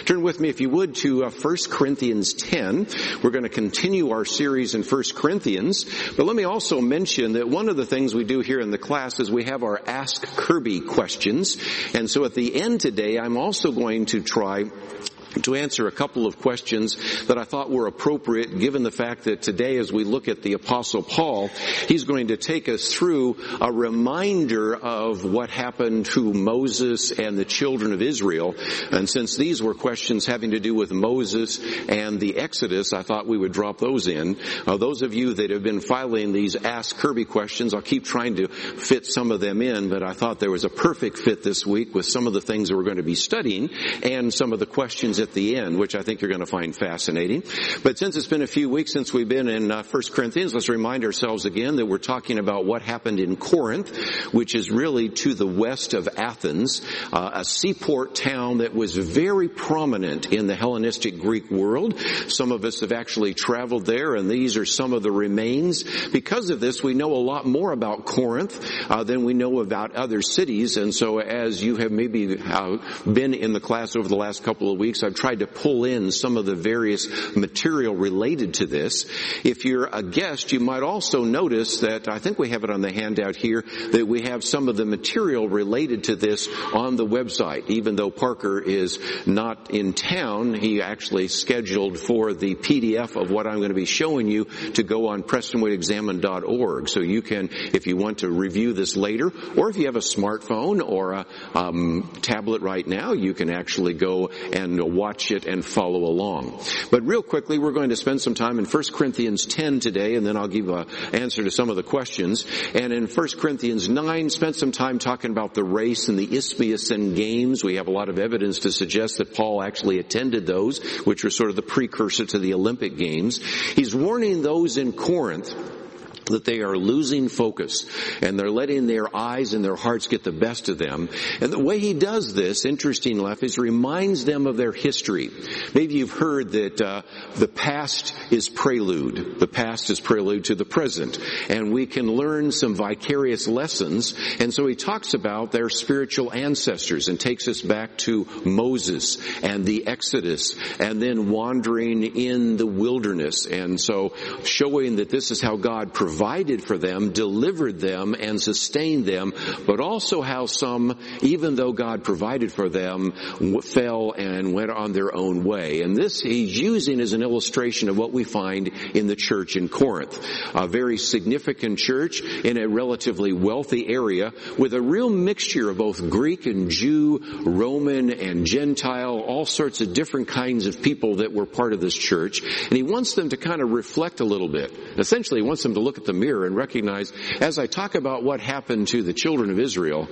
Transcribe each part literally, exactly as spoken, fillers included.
Turn with me, if you would, to uh, First Corinthians ten. We're going to continue our series in First Corinthians. But let me also mention that one of the things we do here in the class is we have our Ask Kirby questions. And so at the end today, I'm also going to try to answer a couple of questions that I thought were appropriate given the fact that today as we look at the Apostle Paul, he's going to take us through a reminder of what happened to Moses and the children of Israel. And since these were questions having to do with Moses and the Exodus, I thought we would drop those in. Uh, those of you that have been filing these Ask Kirby questions, I'll keep trying to fit some of them in, but I thought there was a perfect fit this week with some of the things that we're going to be studying and some of the questions at the end, which I think you're going to find fascinating. But since it's been a few weeks since we've been in uh, First Corinthians, let's remind ourselves again that we're talking about what happened in Corinth, which is really to the west of Athens, uh, a seaport town that was very prominent in the Hellenistic Greek world. Some of us have actually traveled there, and these are some of the remains. Because of this, we know a lot more about Corinth uh, than we know about other cities. And so as you have maybe uh, been in the class over the last couple of weeks, I've tried to pull in some of the various material related to this. If you're a guest, you might also notice that I think we have it on the handout here that we have some of the material related to this on the website. Even though Parker is not in town, he actually scheduled for the P D F of what I'm going to be showing you to go on preston wade examine dot org. So you can, if you want to review this later, or if you have a smartphone or a um, tablet right now, you can actually go and watch it and follow along. But real quickly, we're going to spend some time in First Corinthians ten today, and then I'll give an answer to some of the questions. And in First Corinthians nine, spent some time talking about the race and the Isthmian Games. We have a lot of evidence to suggest that Paul actually attended those, which were sort of the precursor to the Olympic Games. He's warning those in Corinth that they are losing focus and they're letting their eyes and their hearts get the best of them. And the way he does this, interesting enough, is reminds them of their history. Maybe you've heard that uh, the past is prelude. The past is prelude to the present. And we can learn some vicarious lessons. And so he talks about their spiritual ancestors and takes us back to Moses and the Exodus and then wandering in the wilderness. And so showing that this is how God provides provided for them, delivered them, and sustained them, but also how some, even though God provided for them, fell and went on their own way. And this he's using as an illustration of what we find in the church in Corinth. A very significant church in a relatively wealthy area with a real mixture of both Greek and Jew, Roman and Gentile, all sorts of different kinds of people that were part of this church. And he wants them to kind of reflect a little bit. Essentially, he wants them to look at the mirror and recognize, as I talk about what happened to the children of Israel,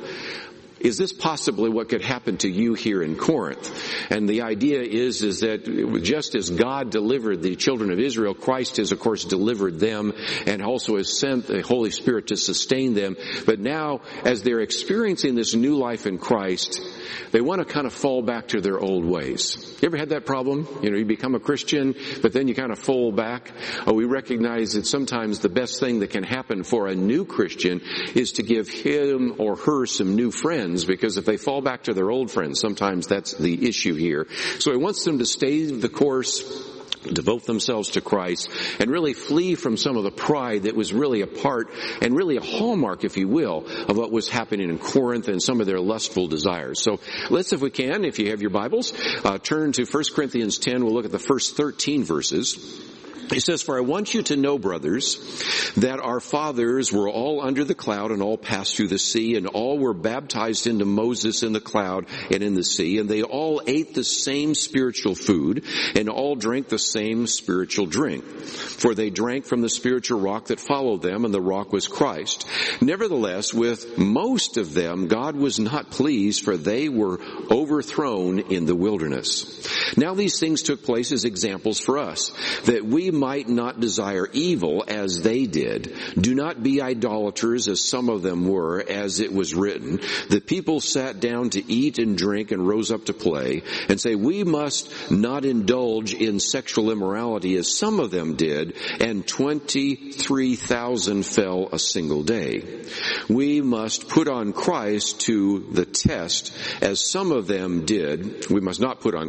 is this possibly what could happen to you here in Corinth? And the idea is, is that just as God delivered the children of Israel, Christ has, of course, delivered them and also has sent the Holy Spirit to sustain them. But now, as they're experiencing this new life in Christ, they want to kind of fall back to their old ways. You ever had that problem? You know, you become a Christian, but then you kind of fall back. Oh, we recognize that sometimes the best thing that can happen for a new Christian is to give him or her some new friends, because if they fall back to their old friends, sometimes that's the issue here. So he wants them to stay the course, devote themselves to Christ, and really flee from some of the pride that was really a part and really a hallmark, if you will, of what was happening in Corinth and some of their lustful desires. So let's, if we can, if you have your Bibles, uh, turn to First Corinthians ten. We'll look at the first thirteen verses. He says, "For I want you to know, brothers, that our fathers were all under the cloud and all passed through the sea, and all were baptized into Moses in the cloud and in the sea, and they all ate the same spiritual food, and all drank the same spiritual drink. For they drank from the spiritual rock that followed them, and the rock was Christ. Nevertheless, with most of them God was not pleased, for they were overthrown in the wilderness. Now these things took place as examples for us, that we might not desire evil as they did. Do not be idolaters as some of them were, as it was written. The people sat down to eat and drink and rose up to play, and say, we must not indulge in sexual immorality as some of them did, and twenty-three thousand fell a single day. We must put on Christ to the test as some of them did. We must not put on Christ to the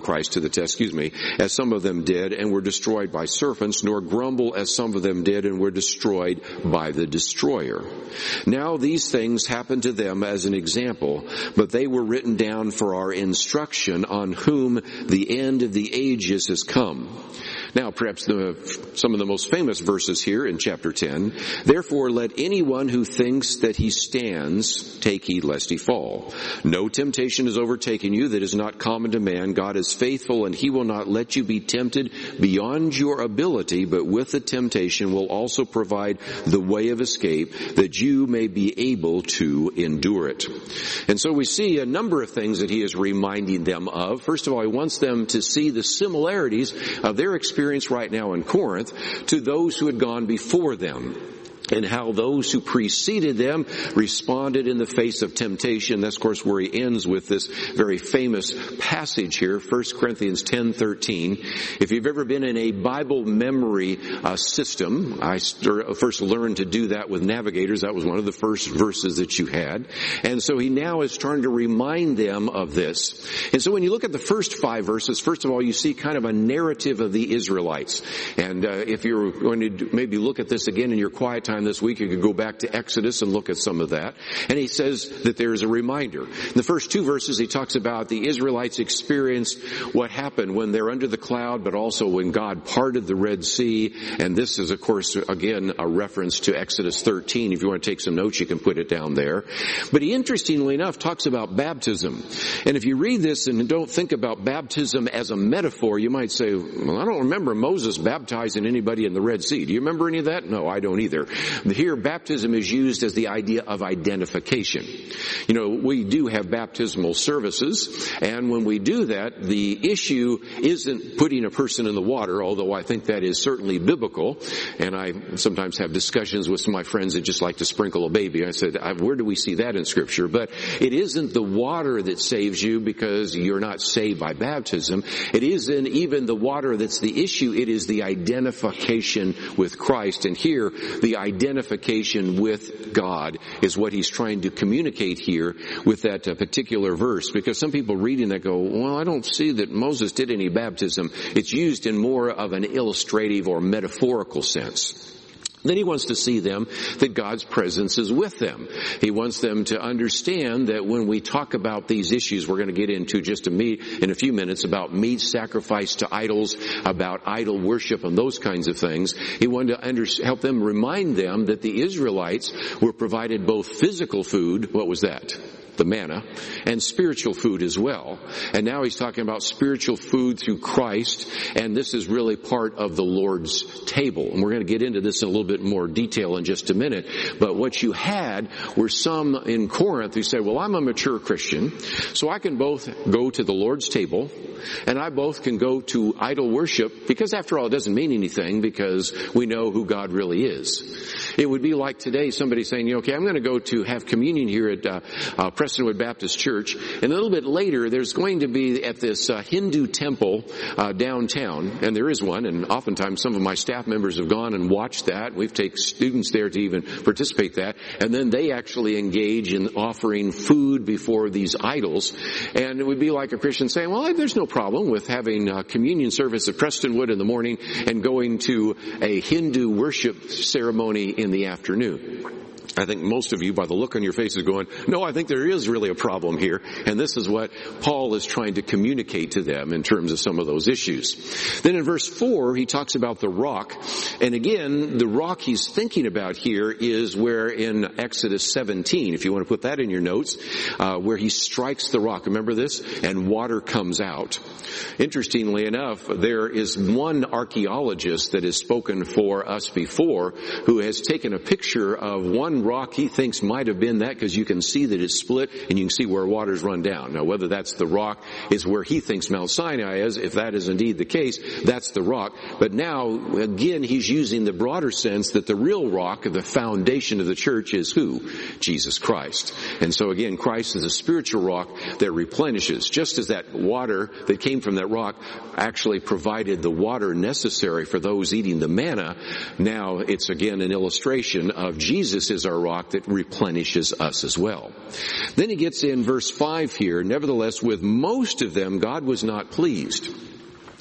the test, excuse me, as some of them did and were destroyed by serpents, nor grumble as some of them did and were destroyed by the destroyer. Now these things happened to them as an example, but they were written down for our instruction, on whom the end of the ages has come. Now, perhaps the, some of the most famous verses here in chapter ten. Therefore, let anyone who thinks that he stands take heed lest he fall. No temptation has overtaken you that is not common to man. God is faithful, and he will not let you be tempted beyond your ability, but with the temptation will also provide the way of escape, that you may be able to endure it. And so we see a number of things that he is reminding them of. First of all, he wants them to see the similarities of their experience right now in Corinth to those who had gone before them, and how those who preceded them responded in the face of temptation. That's, of course, where he ends with this very famous passage here, First Corinthians ten thirteen. If you've ever been in a Bible memory uh, system, I st- first learned to do that with Navigators. That was one of the first verses that you had. And so he now is trying to remind them of this. And so when you look at the first five verses, first of all, you see kind of a narrative of the Israelites. And uh, if you're going to maybe look at this again in your quiet time this week, you could go back to Exodus and look at some of that. And he says that there is a reminder. In the first two verses, he talks about the Israelites experienced what happened when they're under the cloud, but also when God parted the Red Sea. And this is, of course, again, a reference to Exodus thirteen. If you want to take some notes, you can put it down there. But he, interestingly enough, talks about baptism. And if you read this and don't think about baptism as a metaphor, you might say, well, I don't remember Moses baptizing anybody in the Red Sea. Do you remember any of that? No, I don't either. Here, baptism is used as the idea of identification. You know, we do have baptismal services, and when we do that, the issue isn't putting a person in the water, although I think that is certainly biblical. And I sometimes have discussions with some of my friends that just like to sprinkle a baby. I said, where do we see that in Scripture? But it isn't the water that saves you, because you're not saved by baptism. It isn't even the water that's the issue. It is the identification with Christ. And here, the identification with God is what he's trying to communicate here with that uh, particular verse. Because some people reading that go, well, I don't see that Moses did any baptism. It's used in more of an illustrative or metaphorical sense. Then he wants to see them that God's presence is with them. He wants them to understand that when we talk about these issues, we're going to get into just a me- in a few minutes about meat sacrifice to idols, about idol worship and those kinds of things. He wanted to under- help them, remind them that the Israelites were provided both physical food, what was that? The manna, and spiritual food as well. And now he's talking about spiritual food through Christ, and this is really part of the Lord's table. And we're going to get into this in a little bit more detail in just a minute. But what you had were some in Corinth who said, well, I'm a mature Christian, so I can both go to the Lord's table, and I both can go to idol worship, because after all, it doesn't mean anything, because we know who God really is. It would be like today somebody saying, okay, I'm going to go to have communion here at uh, uh, Prestonwood Baptist Church, and a little bit later there's going to be at this uh, Hindu temple uh, downtown, and there is one, and oftentimes some of my staff members have gone and watched that. We've taken students there to even participate that, and then they actually engage in offering food before these idols. And it would be like a Christian saying, well, there's no problem with having a communion service at Prestonwood in the morning and going to a Hindu worship ceremony in the afternoon. I think most of you, by the look on your faces, going, no, I think there is really a problem here. And this is what Paul is trying to communicate to them in terms of some of those issues. Then in verse four, he talks about the rock. And again, the rock he's thinking about here is where in Exodus seventeen, if you want to put that in your notes, uh, where he strikes the rock. Remember this? And water comes out. Interestingly enough, there is one archaeologist that has spoken for us before who has taken a picture of one rock he thinks might have been that, because you can see that it's split and you can see where waters run down. Now, whether that's the rock is where he thinks Mount Sinai is, if that is indeed the case, that's the rock. But now, again, he's using the broader sense that the real rock, the foundation of the church, is who? Jesus Christ. And so again, Christ is a spiritual rock that replenishes. Just as that water that came from that rock actually provided the water necessary for those eating the manna, now it's again an illustration of Jesus is our rock that replenishes us as well. Then he gets in verse five here, nevertheless, with most of them God was not pleased.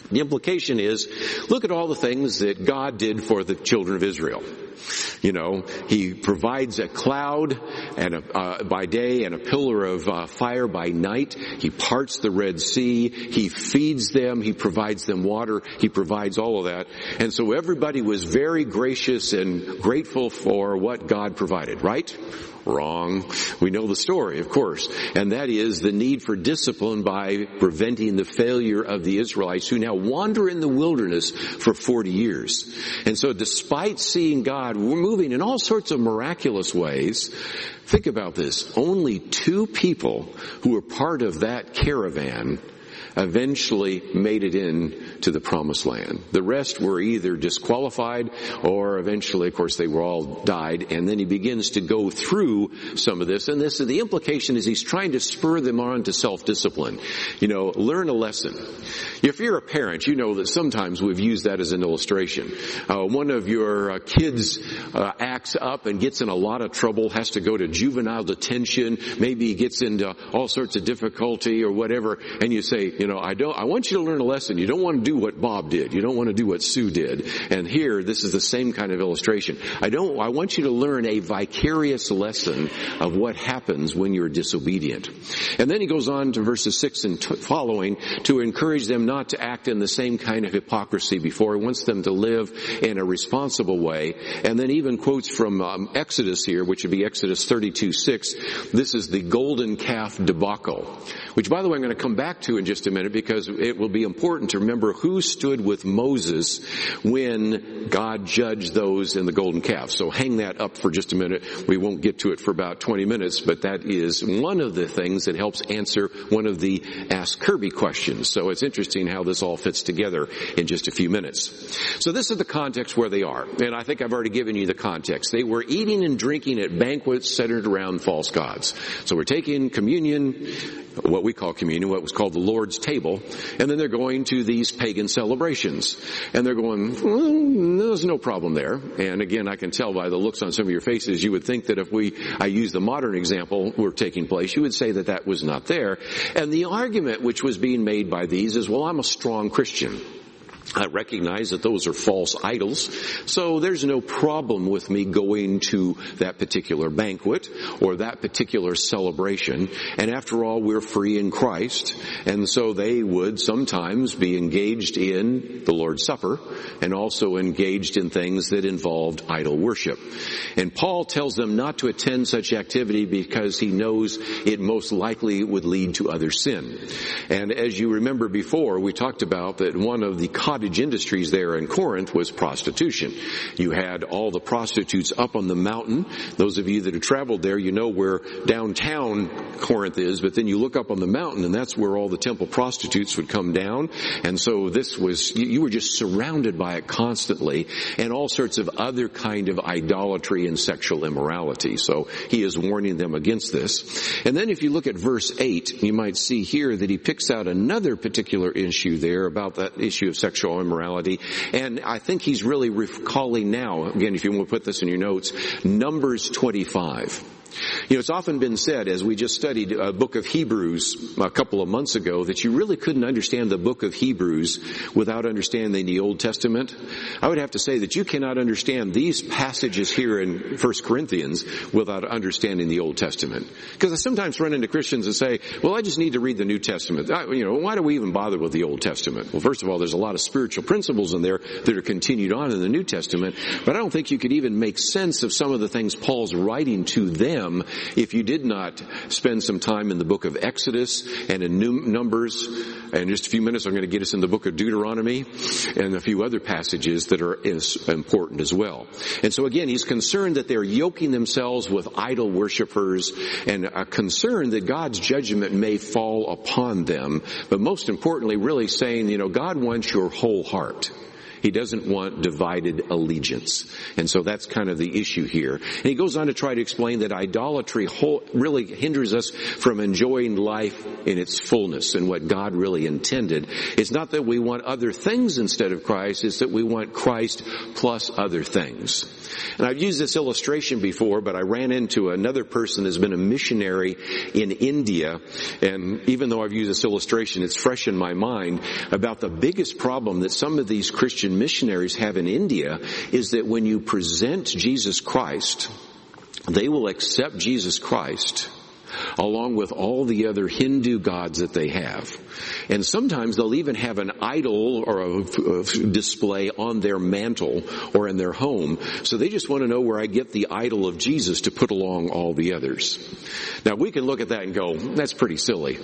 The implication is, look at all the things that God did for the children of Israel. You know, He provides a cloud and a, uh, by day and a pillar of uh, fire by night. He parts the Red Sea. He feeds them. He provides them water. He provides all of that. And so everybody was very gracious and grateful for what God provided, right? Wrong. We know the story, of course. And that is the need for discipline by preventing the failure of the Israelites who now wander in the wilderness for forty years. And so despite seeing God moving in all sorts of miraculous ways, think about this. Only two people who were part of that caravan eventually made it in to the promised land. The rest were either disqualified or eventually, of course, they were all died. And then he begins to go through some of this. And this, the implication is he's trying to spur them on to self-discipline. You know, learn a lesson. If you're a parent, you know that sometimes we've used that as an illustration. Uh, one of your uh, kids uh, acts up and gets in a lot of trouble, has to go to juvenile detention. Maybe he gets into all sorts of difficulty or whatever. And you say, you know, I don't, I want you to learn a lesson. You don't want to do what Bob did. You don't want to do what Sue did. And here, this is the same kind of illustration. I don't, I want you to learn a vicarious lesson of what happens when you're disobedient. And then he goes on to verses six and t- following to encourage them not to act in the same kind of hypocrisy before. He wants them to live in a responsible way. And then even quotes from um, Exodus here, which would be Exodus thirty-two six. This is the golden calf debacle, which, by the way, I'm going to come back to in just a minute because it will be important to remember who stood with Moses when God judged those in the golden calf. So hang that up for just a minute. We won't get to it for about twenty minutes, but that is one of the things that helps answer one of the Ask Kirby questions. So it's interesting how this all fits together in just a few minutes. So this is the context where they are. And I think I've already given you the context. They were eating and drinking at banquets centered around false gods. So we're taking communion, what we call communion, what was called the Lord's table, and then they're going to these pagan celebrations. And they're going, well, there's no problem there. And again, I can tell by the looks on some of your faces, you would think that if we, I use the modern example were taking place, you would say that that was not there. And the argument which was being made by these is, well, I'm a strong Christian. I recognize that those are false idols, so there's no problem with me going to that particular banquet or that particular celebration. And after all, we're free in Christ. And so they would sometimes be engaged in the Lord's Supper and also engaged in things that involved idol worship. And Paul tells them not to attend such activity because he knows it most likely would lead to other sin. And as you remember before, we talked about that one of the cottage industries there in Corinth was prostitution. You had all the prostitutes up on the mountain. Those of you that have traveled there, you know where downtown Corinth is, but then you look up on the mountain and that's where all the temple prostitutes would come down. And so this was, you were just surrounded by it constantly, and all sorts of other kind of idolatry and sexual immorality. So he is warning them against this. And then if you look at verse eight, you might see here that he picks out another particular issue there about that issue of sexual immorality. And I think he's really recalling now, again, if you want to put this in your notes, Numbers twenty-five. You know, it's often been said, as we just studied a book of Hebrews a couple of months ago, that you really couldn't understand the book of Hebrews without understanding the Old Testament. I would have to say that you cannot understand these passages here in First Corinthians without understanding the Old Testament. Because I sometimes run into Christians and say, well, I just need to read the New Testament. I, you know, why do we even bother with the Old Testament? Well, first of all, there's a lot of spiritual principles in there that are continued on in the New Testament, but I don't think you could even make sense of some of the things Paul's writing to them if you did not spend some time in the book of Exodus and in Numbers. And in just a few minutes, I'm going to get us in the book of Deuteronomy and a few other passages that are as important as well. And so again, he's concerned that they're yoking themselves with idol worshipers, and a concern that God's judgment may fall upon them. But most importantly, really saying, you know, God wants your whole heart. He doesn't want divided allegiance. And so that's kind of the issue here. And he goes on to try to explain that idolatry whole, really hinders us from enjoying life in its fullness and what God really intended. It's not that we want other things instead of Christ, it's that we want Christ plus other things. And I've used this illustration before, but I ran into another person who's been a missionary in India, and even though I've used this illustration, it's fresh in my mind, about the biggest problem that some of these Christian missionaries have in India is that when you present Jesus Christ, they will accept Jesus Christ along with all the other Hindu gods that they have. And sometimes they'll even have an idol or a, a display on their mantle or in their home. So they just want to know where I get the idol of Jesus to put along all the others. Now we can look at that and go, that's pretty silly.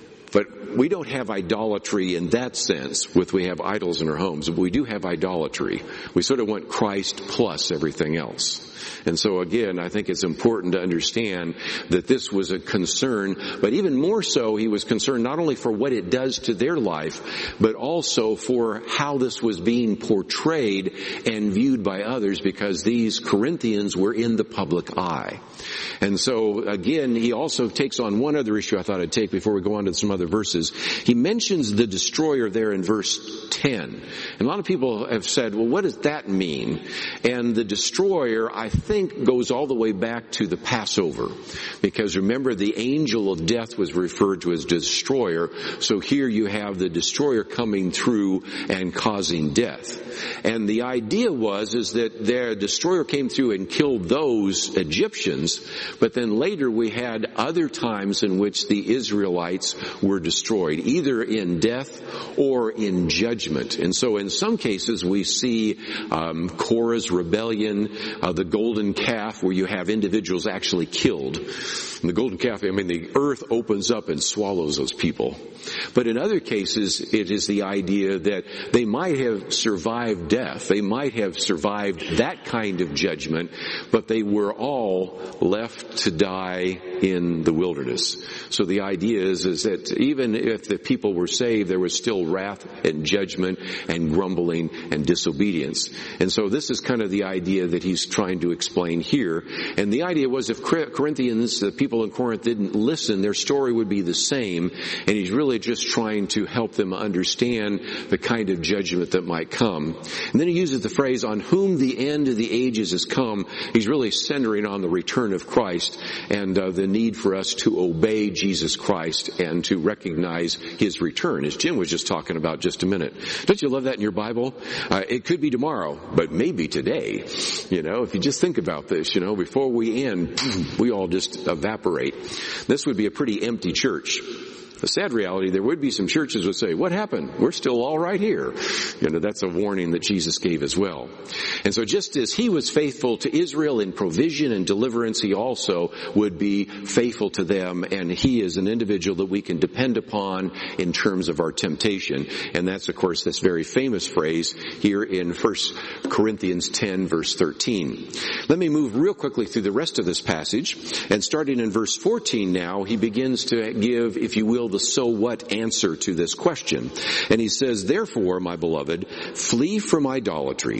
But we don't have idolatry in that sense with we have idols in our homes. But we do have idolatry. We sort of want Christ plus everything else. And so again, I think it's important to understand that this was a concern, but even more so, he was concerned not only for what it does to their life, but also for how this was being portrayed and viewed by others, because these Corinthians were in the public eye. And so again, he also takes on one other issue I thought I'd take before we go on to some other verses. He mentions the destroyer there in verse ten. And a lot of people have said, well, what does that mean? And the destroyer, I think, goes all the way back to the Passover. Because remember, the angel of death was referred to as destroyer. So here you have the destroyer coming through and causing death. And the idea was, is that their destroyer came through and killed those Egyptians, but then later we had other times in which the Israelites were destroyed, either in death or in judgment. And so in some cases we see um, Korah's rebellion, uh, the golden calf, where you have individuals actually killed. And the golden calf, I mean, the earth opens up and swallows those people. But in other cases, it is the idea that they might have survived death. They might have survived that kind of judgment, but they were all left to die in the wilderness. So the idea is, is that even if the people were saved, there was still wrath and judgment and grumbling and disobedience. And so this is kind of the idea that he's trying to explain here. And the idea was, if Corinthians, the people in Corinth, didn't listen, their story would be the same. And he's really just trying to help them understand the kind of judgment that might come. And then he uses the phrase, on whom the end of the ages has come. He's really centering on the return of Christ and uh, the need for us to obey Jesus Christ and to recognize his return, as Jim was just talking about just a minute. Don't you love that in your Bible? Uh, it could be tomorrow, but maybe today. You know, if you just think about this, you know, before we end, we all just evaporate. This would be a pretty empty church. The sad reality, there would be some churches that would say, what happened? We're still all right here. You know, that's a warning that Jesus gave as well. And so just as he was faithful to Israel in provision and deliverance, he also would be faithful to them. And he is an individual that we can depend upon in terms of our temptation. And that's, of course, this very famous phrase here in First Corinthians ten, verse thirteen. Let me move real quickly through the rest of this passage. And starting in verse fourteen now, he begins to give, if you will, the so what answer to this question. And he says, therefore, my beloved, flee from idolatry.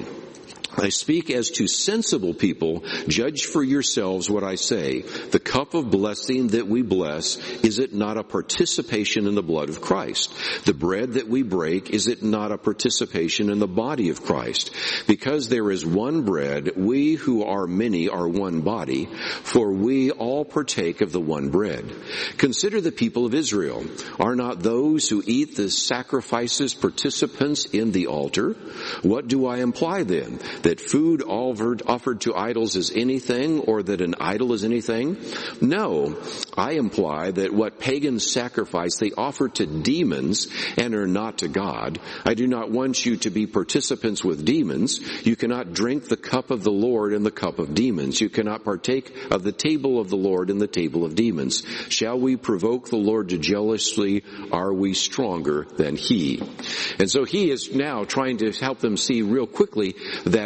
I speak as to sensible people. Judge for yourselves what I say. The cup of blessing that we bless, is it not a participation in the blood of Christ? The bread that we break, is it not a participation in the body of Christ? Because there is one bread, we who are many are one body, for we all partake of the one bread. Consider the people of Israel. Are not those who eat the sacrifices participants in the altar? What do I imply then? That food offered, offered to idols is anything, or that an idol is anything? No, I imply that what pagans sacrifice they offer to demons and are not to God. I do not want you to be participants with demons. You cannot drink the cup of the Lord and the cup of demons. You cannot partake of the table of the Lord and the table of demons. Shall we provoke the Lord to jealousy? Are we stronger than he? And so he is now trying to help them see real quickly that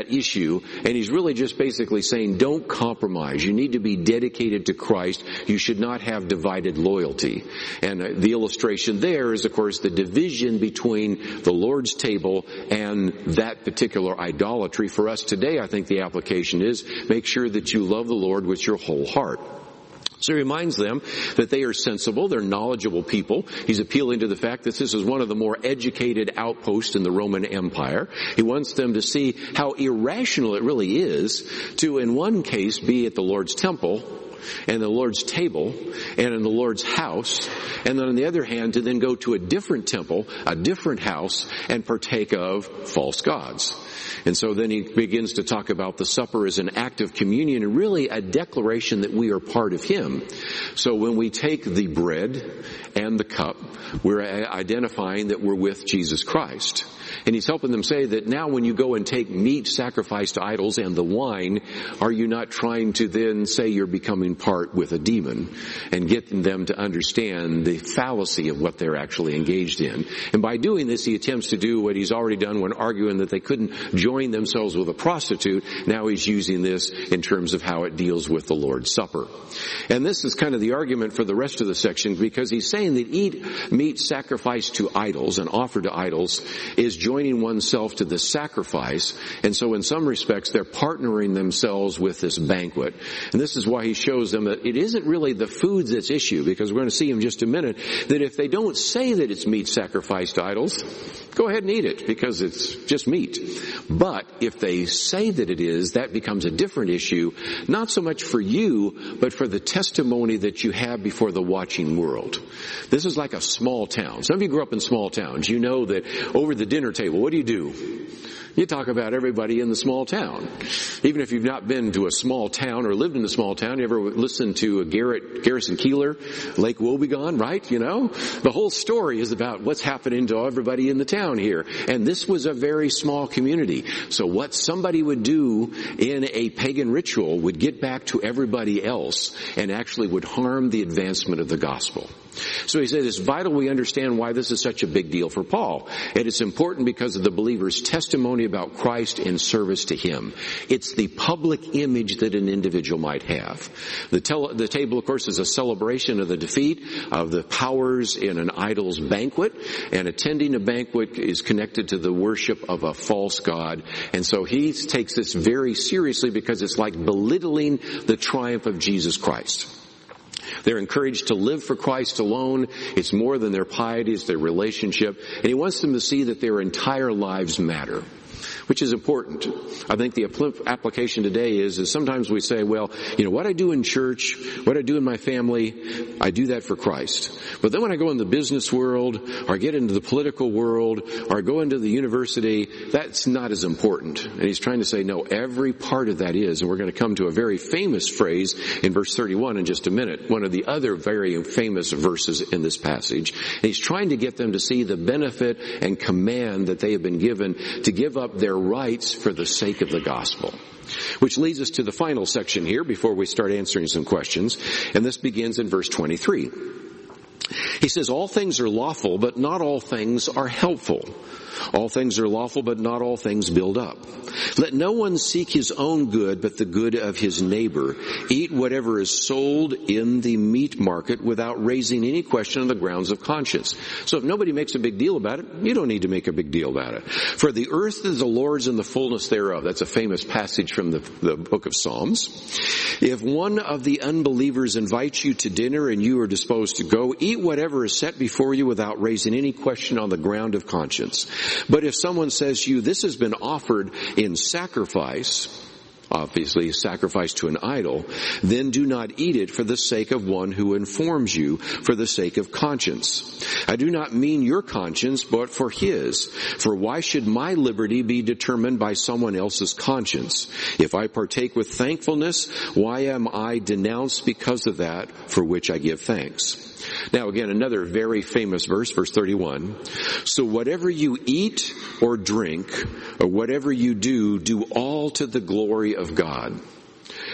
that issue, and he's really just basically saying, don't compromise. You need to be dedicated to Christ. You should not have divided loyalty. And uh, the illustration there is, of course, the division between the Lord's table and that particular idolatry. For us today, I think the application is, make sure that you love the Lord with your whole heart. So he reminds them that they are sensible, they're knowledgeable people. He's appealing to the fact that this is one of the more educated outposts in the Roman Empire. He wants them to see how irrational it really is to, in one case, be at the Lord's temple and the Lord's table and in the Lord's house, and then on the other hand to then go to a different temple, a different house, and partake of false gods. And so then he begins to talk about the supper as an act of communion and really a declaration that we are part of him. So when we take the bread and the cup, we're identifying that we're with Jesus Christ. And he's helping them say that now when you go and take meat sacrificed to idols and the wine, are you not trying to then say you're becoming part with a demon, and getting them to understand the fallacy of what they're actually engaged in. And by doing this, he attempts to do what he's already done when arguing that they couldn't join themselves with a prostitute. Now he's using this in terms of how it deals with the Lord's Supper. And this is kind of the argument for the rest of the section, because he's saying that eat meat sacrificed to idols and offered to idols is joining oneself to the sacrifice. And so in some respects, they're partnering themselves with this banquet. And this is why he shows them that it isn't really the foods that's issue, because we're going to see in just a minute that if they don't say that it's meat sacrificed to idols, go ahead and eat it, because it's just meat. But if they say that it is, that becomes a different issue, not so much for you, but for the testimony that you have before the watching world. This is like a small town. Some of you grew up in small towns. You know that over the dinner table, what do you do? You talk about everybody in the small town. Even if you've not been to a small town or lived in a small town, you ever listened to a Garrett, Garrison Keillor, Lake Wobegon, right? You know, the whole story is about what's happening to everybody in the town here. And this was a very small community. So what somebody would do in a pagan ritual would get back to everybody else and actually would harm the advancement of the gospel. So he said it's vital we understand why this is such a big deal for Paul. And it's important because of the believer's testimony about Christ in service to him. It's the public image that an individual might have. The, tel- the table, of course, is a celebration of the defeat of the powers in an idol's banquet. And attending a banquet is connected to the worship of a false god. And so he takes this very seriously, because it's like belittling the triumph of Jesus Christ. They're encouraged to live for Christ alone. It's more than their piety, it's their relationship. And he wants them to see that their entire lives matter, which is important. I think the application today is, is sometimes we say, well, you know, what I do in church, what I do in my family, I do that for Christ. But then when I go in the business world, or I get into the political world, or I go into the university, that's not as important. And he's trying to say, no, every part of that is. And we're going to come to a very famous phrase in verse thirty-one in just a minute, one of the other very famous verses in this passage. And he's trying to get them to see the benefit and command that they have been given to give up their rights for the sake of the gospel. Which leads us to the final section here before we start answering some questions. And this begins in verse twenty-three. He says, all things are lawful, but not all things are helpful. All things are lawful, but not all things build up. Let no one seek his own good, but the good of his neighbor. Eat whatever is sold in the meat market without raising any question on the grounds of conscience. So if nobody makes a big deal about it, you don't need to make a big deal about it. For the earth is the Lord's and the fullness thereof. That's a famous passage from the, the book of Psalms. If one of the unbelievers invites you to dinner and you are disposed to go, eat whatever is set before you without raising any question on the ground of conscience. But if someone says to you, this has been offered in sacrifice, obviously sacrifice to an idol, then do not eat it for the sake of one who informs you, for the sake of conscience. I do not mean your conscience, but for his. For why should my liberty be determined by someone else's conscience? If I partake with thankfulness, why am I denounced because of that for which I give thanks? Now again, another very famous verse, verse thirty-one. So whatever you eat or drink, or whatever you do, do all to the glory of God.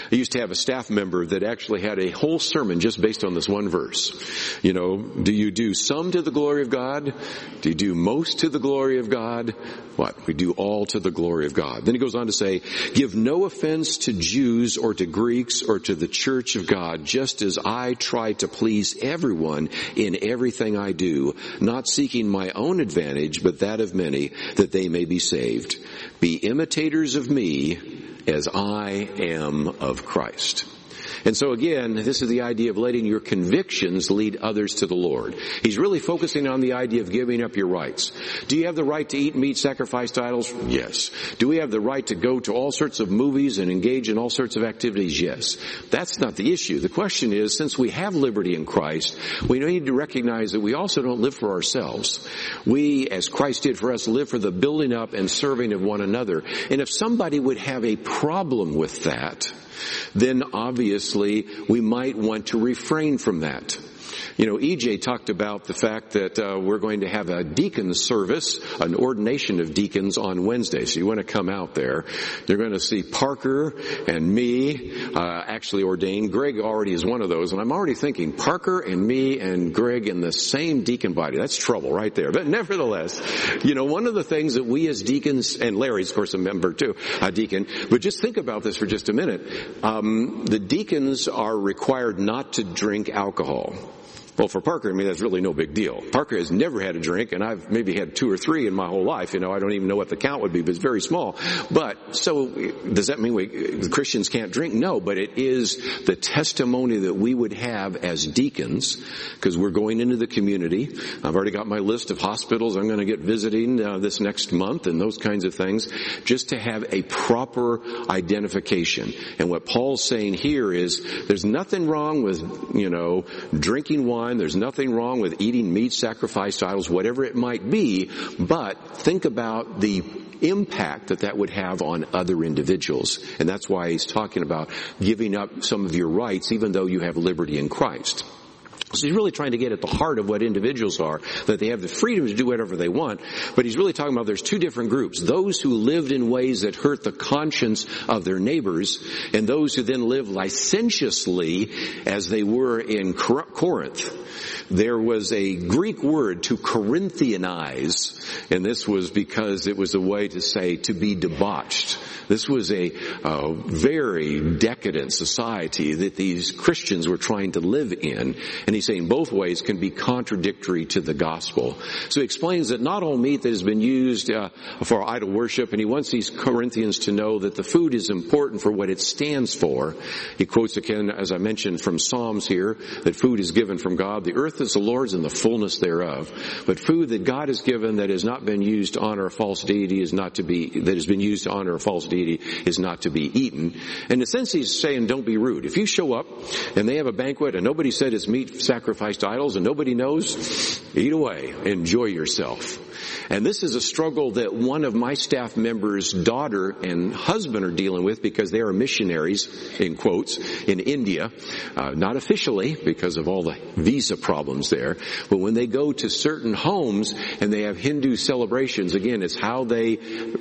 I used to have a staff member that actually had a whole sermon just based on this one verse. You know, do you do some to the glory of God? Do you do most to the glory of God? What? We do all to the glory of God. Then he goes on to say, give no offense to Jews or to Greeks or to the church of God, just as I try to please everyone in everything I do, not seeking my own advantage, but that of many, that they may be saved. Be imitators of me as I am of Christ. And so again, this is the idea of letting your convictions lead others to the Lord. He's really focusing on the idea of giving up your rights. Do you have the right to eat meat sacrificed to idols? Yes. Do we have the right to go to all sorts of movies and engage in all sorts of activities? Yes. That's not the issue. The question is, since we have liberty in Christ, we need to recognize that we also don't live for ourselves. We, as Christ did for us, live for the building up and serving of one another. And if somebody would have a problem with that, then obviously we might want to refrain from that. You know, E J talked about the fact that uh, we're going to have a deacon service, an ordination of deacons on Wednesday. So you want to come out there. You're going to see Parker and me uh, actually ordained. Greg already is one of those. And I'm already thinking, Parker and me and Greg in the same deacon body. That's trouble right there. But nevertheless, you know, one of the things that we as deacons, and Larry's of course a member too, a deacon, but just think about this for just a minute. Um, the deacons are required not to drink alcohol. Well, for Parker and me, that's really no big deal. Parker has never had a drink, and I've maybe had two or three in my whole life. You know, I don't even know what the count would be, but it's very small. But, so, does that mean we, Christians can't drink? No, but it is the testimony that we would have as deacons, because we're going into the community. I've already got my list of hospitals I'm going to get visiting uh, this next month and those kinds of things, just to have a proper identification. And what Paul's saying here is, there's nothing wrong with, you know, drinking wine. There's nothing wrong with eating meat sacrificed to idols, whatever it might be, but think about the impact that that would have on other individuals. And that's why he's talking about giving up some of your rights, even though you have liberty in Christ. So he's really trying to get at the heart of what individuals are, that they have the freedom to do whatever they want. But he's really talking about there's two different groups. Those who lived in ways that hurt the conscience of their neighbors, and those who then live licentiously as they were in Corinth. There was a Greek word to Corinthianize, and this was because it was a way to say to be debauched. This was a uh, very decadent society that these Christians were trying to live in. And he's saying both ways can be contradictory to the gospel. So he explains that not all meat that has been used uh, for idol worship, and he wants these Corinthians to know that the food is important for what it stands for. He quotes again, as I mentioned, from Psalms here, that food is given from God. The earth is the Lord's and the fullness thereof. But food that God has given that has not been used to honor a false deity is not to be, that has been used to honor a false deity is not to be eaten. And in a sense he's saying don't be rude. If you show up and they have a banquet and nobody said it's meat sacrificed to idols and nobody knows, eat away. Enjoy yourself. And this is a struggle that one of my staff members' daughter and husband are dealing with because they are missionaries, in quotes, in India. Uh, not officially because of all the visa problems there. But when they go to certain homes and they have Hindu celebrations, again, it's how they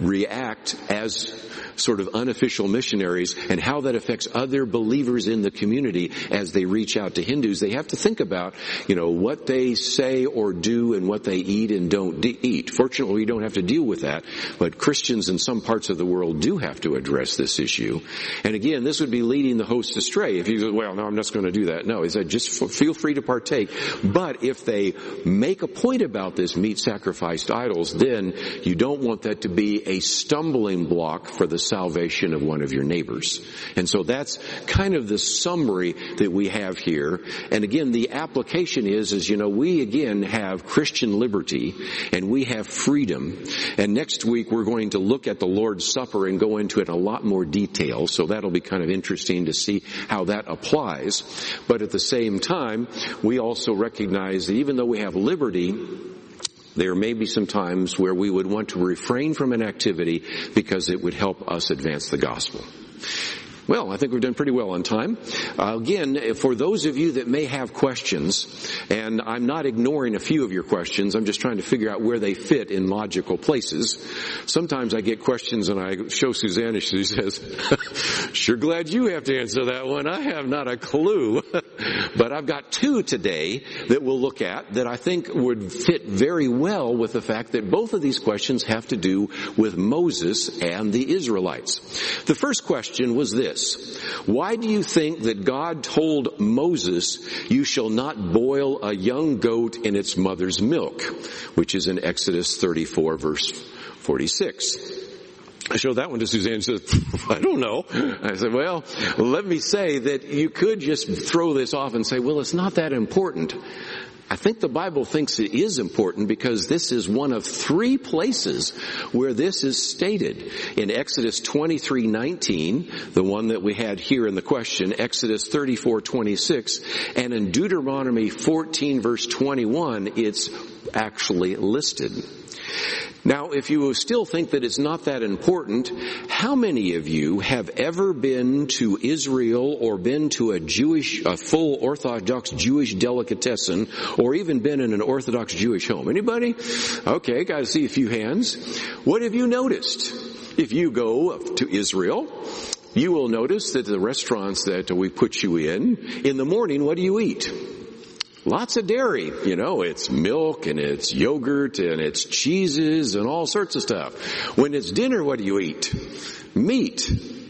react as sort of unofficial missionaries and how that affects other believers in the community as they reach out to Hindus. They have to think about, you know, what they say or do and what they eat and don't de- eat. Fortunately, we don't have to deal with that, but Christians in some parts of the world do have to address this issue. And again, this would be leading the host astray. If you go, well, no, I'm just going to do that. No, he said, just f- feel free to partake. But if they make a point about this meat sacrificed to idols, then you don't want that to be a stumbling block for the salvation of one of your neighbors. And so that's kind of the summary that we have here. And again, the application is, is, you know, we again have Christian liberty and we have freedom. And next week we're going to look at the Lord's Supper and go into it in a lot more detail. So that'll be kind of interesting to see how that applies. But at the same time, we also recognize that even though we have liberty, there may be some times where we would want to refrain from an activity because it would help us advance the gospel. Well, I think we've done pretty well on time. Uh, again, for those of you that may have questions, and I'm not ignoring a few of your questions, I'm just trying to figure out where they fit in logical places. Sometimes I get questions and I show Suzanne and she says, sure glad you have to answer that one. I have not a clue. But I've got two today that we'll look at that I think would fit very well with the fact that both of these questions have to do with Moses and the Israelites. The first question was this. Why do you think that God told Moses, you shall not boil a young goat in its mother's milk, which is in Exodus thirty-four verse forty-six? I showed that one to Suzanne and said, I don't know. I said, well, let me say that you could just throw this off and say, well, it's not that important. I think the Bible thinks it is important because this is one of three places where this is stated. In Exodus twenty-three nineteen, the one that we had here in the question, Exodus thirty-four twenty-six, and in Deuteronomy fourteen verse twenty-one, it's actually listed. Now, if you still think that it's not that important, how many of you have ever been to Israel or been to a Jewish, a full Orthodox Jewish delicatessen, or even been in an Orthodox Jewish home? Anybody? Okay, got to see a few hands. What have you noticed? If you go to Israel, you will notice that the restaurants that we put you in, in the morning, what do you eat? Lots of dairy, you know, it's milk and it's yogurt and it's cheeses and all sorts of stuff. When it's dinner, what do you eat? Meat.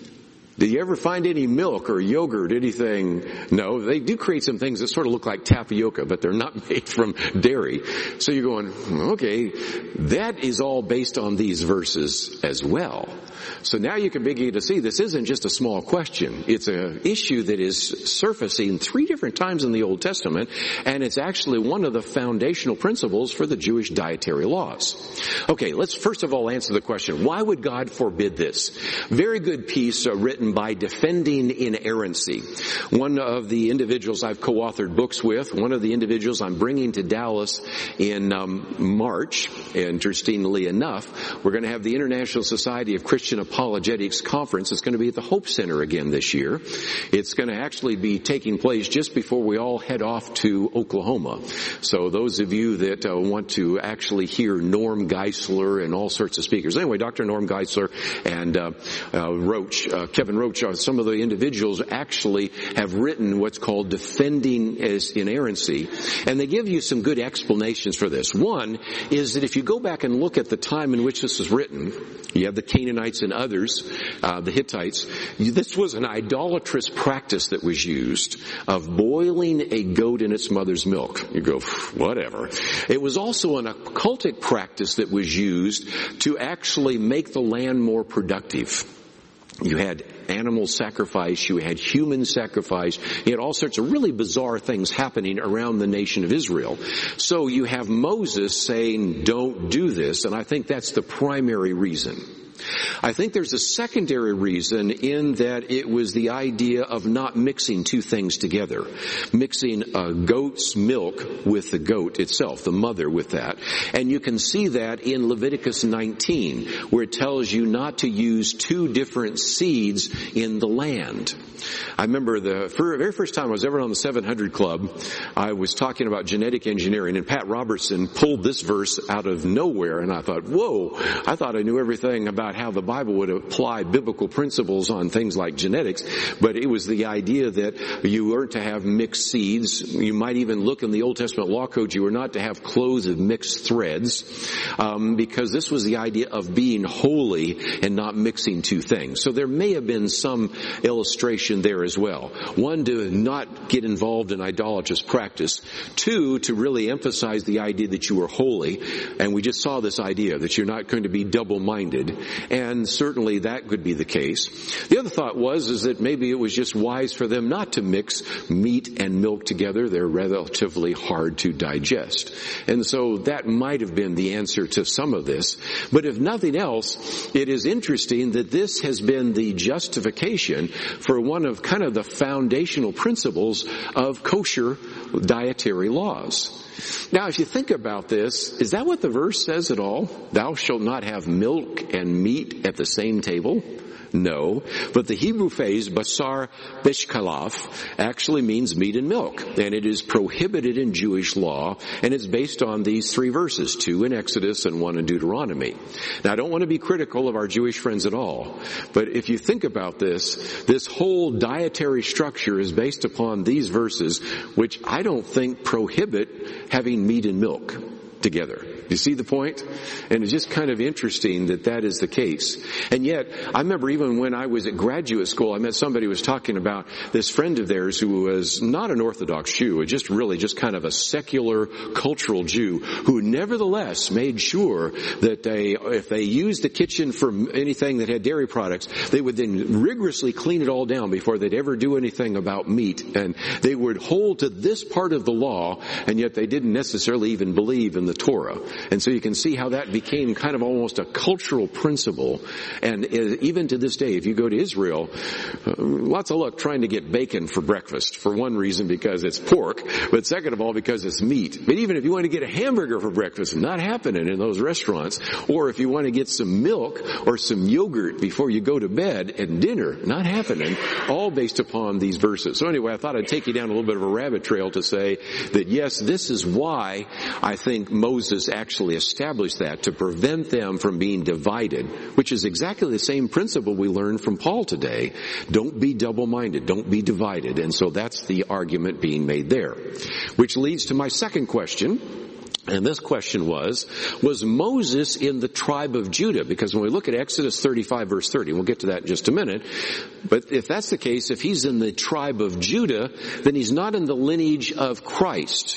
Do you ever find any milk or yogurt, anything? No, they do create some things that sort of look like tapioca, but they're not made from dairy. So you're going, okay, that is all based on these verses as well. So now you can begin to see this isn't just a small question. It's an issue that is surfacing three different times in the Old Testament, and it's actually one of the foundational principles for the Jewish dietary laws. Okay, let's first of all answer the question, why would God forbid this? Very good piece uh, written by Defending Inerrancy. One of the individuals I've co-authored books with, one of the individuals I'm bringing to Dallas in um, March, interestingly enough, we're going to have the International Society of Christian Apologetics Conference. It's going to be at the Hope Center again this year. It's going to actually be taking place just before we all head off to Oklahoma. So those of you that uh, want to actually hear Norm Geisler and all sorts of speakers. Anyway, Doctor Norm Geisler and uh, uh, Roach, uh, Kevin Roach, uh, some of the individuals actually have written what's called Defending Inerrancy. And they give you some good explanations for this. One is that if you go back and look at the time in which this was written, you have the Canaanites and others, uh, the Hittites. This was an idolatrous practice that was used of boiling a goat in its mother's milk. You go, whatever. It was also an occultic practice that was used to actually make the land more productive. You had animal sacrifice, you had human sacrifice, you had all sorts of really bizarre things happening around the nation of Israel. So you have Moses saying, don't do this, and I think that's the primary reason. I think there's a secondary reason in that it was the idea of not mixing two things together. Mixing a goat's milk with the goat itself, the mother with that. And you can see that in Leviticus nineteen, where it tells you not to use two different seeds in the land. I remember the very first time I was ever on the seven hundred Club, I was talking about genetic engineering, and Pat Robertson pulled this verse out of nowhere, and I thought, whoa, I thought I knew everything about how the Bible would apply biblical principles on things like genetics, but it was the idea that you weren't to have mixed seeds. You might even look in the Old Testament law code, you were not to have clothes of mixed threads, um, because this was the idea of being holy and not mixing two things. So there may have been some illustration there as well. One, to not get involved in idolatrous practice. Two, to really emphasize the idea that you are holy. And we just saw this idea that you're not going to be double-minded. And certainly that could be the case. The other thought was is that maybe it was just wise for them not to mix meat and milk together. They're relatively hard to digest. And so that might have been the answer to some of this. But if nothing else, it is interesting that this has been the justification for one of kind of the foundational principles of kosher dietary laws. Now, if you think about this, is that what the verse says at all? Thou shalt not have milk and meat at the same table? No, but the Hebrew phrase basar bishkalaf actually means meat and milk, and it is prohibited in Jewish law, and it's based on these three verses, two in Exodus and one in Deuteronomy. Now, I don't want to be critical of our Jewish friends at all, but if you think about this, this whole dietary structure is based upon these verses, which I don't think prohibit having meat and milk together. You see the point? And it's just kind of interesting that that is the case. And yet, I remember even when I was at graduate school, I met somebody who was talking about this friend of theirs who was not an Orthodox Jew, just really just kind of a secular cultural Jew, who nevertheless made sure that they, if they used the kitchen for anything that had dairy products, they would then rigorously clean it all down before they'd ever do anything about meat. And they would hold to this part of the law, and yet they didn't necessarily even believe in the Torah. And so you can see how that became kind of almost a cultural principle. And even to this day, if you go to Israel, uh, lots of luck trying to get bacon for breakfast. For one reason, because it's pork, but second of all, because it's meat. But even if you want to get a hamburger for breakfast, not happening in those restaurants. Or if you want to get some milk or some yogurt before you go to bed at dinner, not happening. All based upon these verses. So anyway, I thought I'd take you down a little bit of a rabbit trail to say that yes, this is why I think Moses actually actually established that, to prevent them from being divided, which is exactly the same principle we learned from Paul today. Don't be double-minded. Don't be divided. And so that's the argument being made there. Which leads to my second question. And this question was, was Moses in the tribe of Judah? Because when we look at Exodus thirty-five verse thirty, we'll get to that in just a minute, but if that's the case, if he's in the tribe of Judah, then he's not in the lineage of Christ.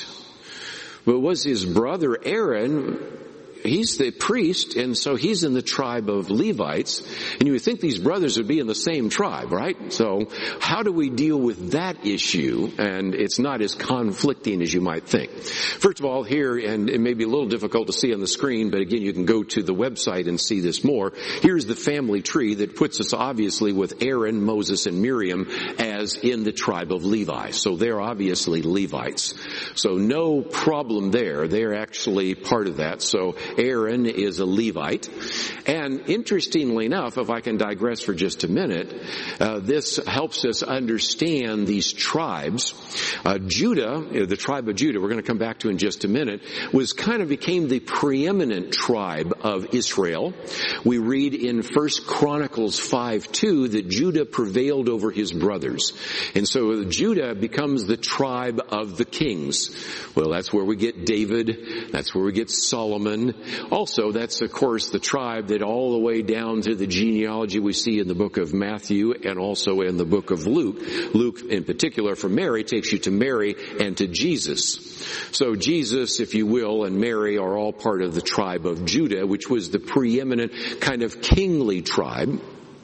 But was his brother Aaron, he's the priest, and so he's in the tribe of Levites, and you would think these brothers would be in the same tribe, right? So how do we deal with that issue? And it's not as conflicting as you might think. First of all, here, and it may be a little difficult to see on the screen, but again, you can go to the website and see this more. Here's the family tree that puts us obviously with Aaron, Moses, and Miriam as in the tribe of Levi. So they're obviously Levites. So no problem there. They're actually part of that. So Aaron is a Levite. And interestingly enough, if I can digress for just a minute, uh, this helps us understand these tribes. Uh, Judah, the tribe of Judah, we're going to come back to in just a minute, was kind of became the preeminent tribe of Israel. We read in First Chronicles five two that Judah prevailed over his brothers. And so Judah becomes the tribe of the kings. Well, that's where we get David. That's where we get Solomon. Also, that's, of course, the tribe that all the way down to the genealogy we see in the book of Matthew and also in the book of Luke. Luke, in particular, for Mary, takes you to Mary and to Jesus. So Jesus, if you will, and Mary are all part of the tribe of Judah, which was the preeminent kind of kingly tribe.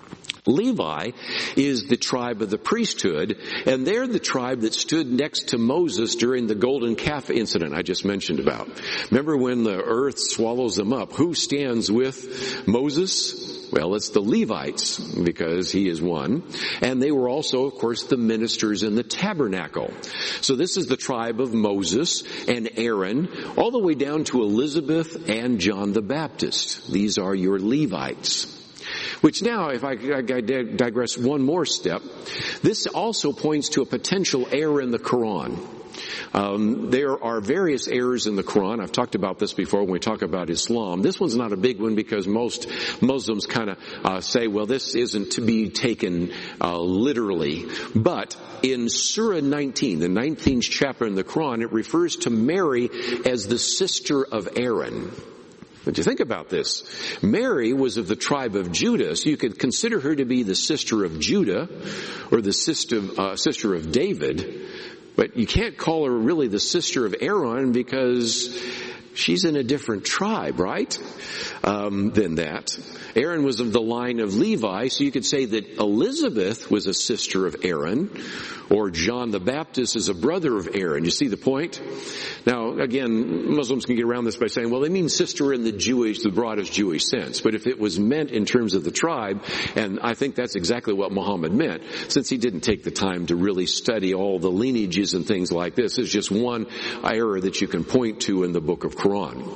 Levi is the tribe of the priesthood, and they're the tribe that stood next to Moses during the golden calf incident I just mentioned about. Remember when the earth swallows them up? Who stands with Moses? Well, it's the Levites, because he is one. And they were also, of course, the ministers in the tabernacle. So this is the tribe of Moses and Aaron, all the way down to Elizabeth and John the Baptist. These are your Levites. Which now, if I, I digress one more step, this also points to a potential error in the Quran. Um, there are various errors in the Quran. I've talked about this before when we talk about Islam. This one's not a big one because most Muslims kind of uh, say, well, this isn't to be taken uh, literally. But in Surah nineteen, the nineteenth chapter in the Quran, it refers to Mary as the sister of Aaron. But you think about this. Mary was of the tribe of Judah, so you could consider her to be the sister of Judah or the sister, uh, sister of David. But you can't call her really the sister of Aaron because she's in a different tribe, right? Um, than that. Aaron was of the line of Levi, so you could say that Elizabeth was a sister of Aaron, or John the Baptist is a brother of Aaron. You see the point? Now, again, Muslims can get around this by saying, well, they mean sister in the Jewish, the broadest Jewish sense. But if it was meant in terms of the tribe, and I think that's exactly what Muhammad meant, since he didn't take the time to really study all the lineages and things like this, it's just one error that you can point to in the book of Quran.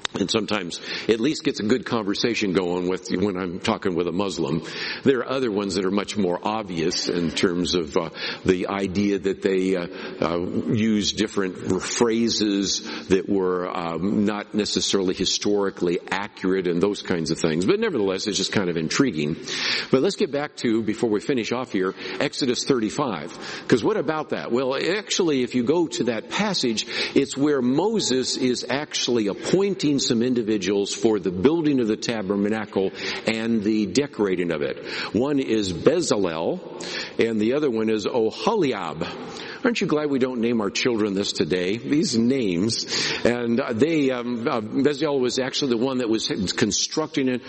and sometimes at least gets a good conversation going with when I'm talking with a Muslim. There are other ones that are much more obvious in terms of uh, the idea that they uh, uh, use different phrases that were um, not necessarily historically accurate and those kinds of things. But nevertheless, it's just kind of intriguing. But let's get back to, before we finish off here, Exodus thirty-five. Because what about that? Well, actually, if you go to that passage, it's where Moses is actually appointing some individuals for the building of the tabernacle and the decorating of it. One is Bezalel, and the other one is Oholiab. Aren't you glad we don't name our children this today? These names. And they, um, uh, Bezalel was actually the one that was constructing it.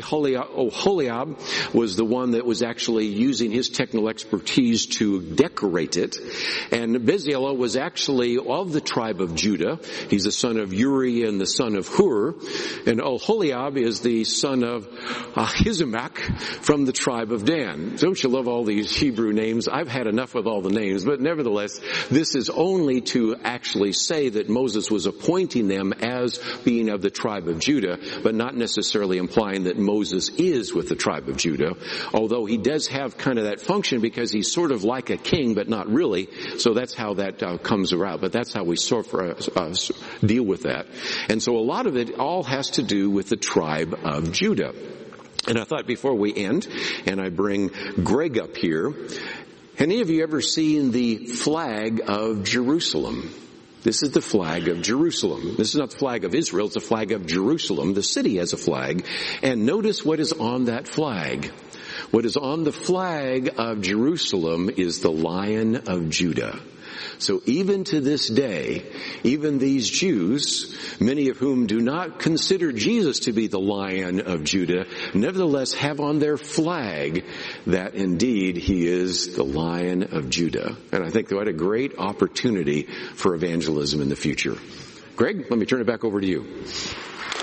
Oholiab was the one that was actually using his technical expertise to decorate it. And Bezalel was actually of the tribe of Judah. He's the son of Uri and the son of Hur. And Oholiab is the son of Ahisamach from the tribe of Dan. Don't you love all these Hebrew names? I've had enough with all the names, but nevertheless, this is only to actually say that Moses was appointing them as being of the tribe of Judah, but not necessarily implying that Moses is with the tribe of Judah, although he does have kind of that function because he's sort of like a king, but not really. So that's how that uh, comes around. But that's how we sort of uh, deal with that. And so a lot of it all has to do with the tribe of Judah. And I thought before we end, and I bring Greg up here, any of you ever seen the flag of Jerusalem? This is the flag of Jerusalem. This is not the flag of Israel, it's the flag of Jerusalem. The city has a flag. And notice what is on that flag. What is on the flag of Jerusalem is the Lion of Judah. So even to this day, even these Jews, many of whom do not consider Jesus to be the Lion of Judah, nevertheless have on their flag that indeed he is the Lion of Judah. And I think what a great opportunity for evangelism in the future. Greg, let me turn it back over to you.